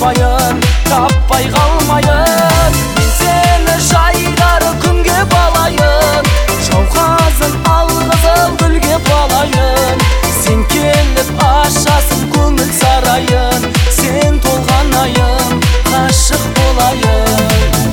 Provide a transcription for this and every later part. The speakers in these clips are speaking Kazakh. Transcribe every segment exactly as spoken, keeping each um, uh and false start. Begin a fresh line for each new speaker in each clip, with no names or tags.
жанбайын, таппай қалмайын. Мен сені жайдары күнге балайын, жауқазын алғызыл гүлге балайын. Сен келіп ашасың көңіл сарайын, сен толған айым, ғашық болайын.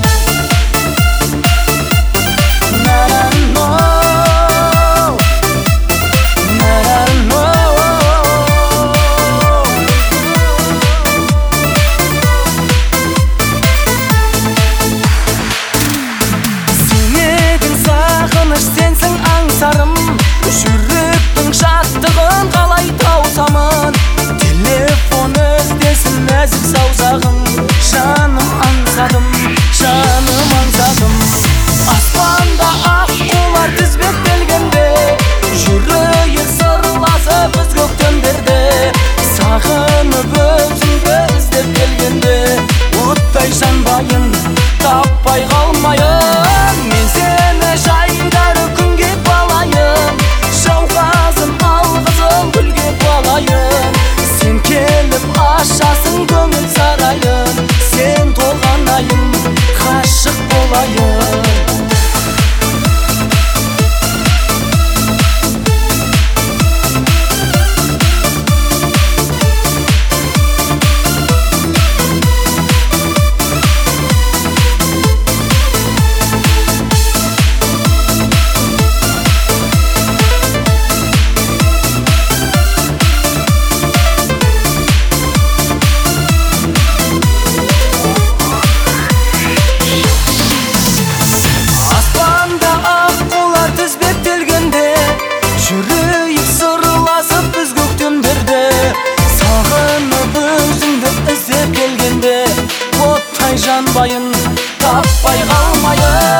Сенсің аңсарым, жүректің жаттығын қалай таусамын. Телефон іздесін нәзік саусағым, жаным аңсадым, жаным аңсадым. Аспанда аққулар тізбектелгенде, жүрейік сырласып біз көктемдерде. Сағынып өзіңді іздеп келгенде, оттай жанбайын, таппай қалмайын. Мен сені жайдары күнге балайын, жауқазын алғызыл гүлге балайын. Сен келіп ашасың көңіл сарайын, сен толған айым, ғашық болайын. Жүрейік сырласып біз көктемдерде, сағынып өзіңді іздеп келгенде, оттай жанбайын, таппай қалмайын.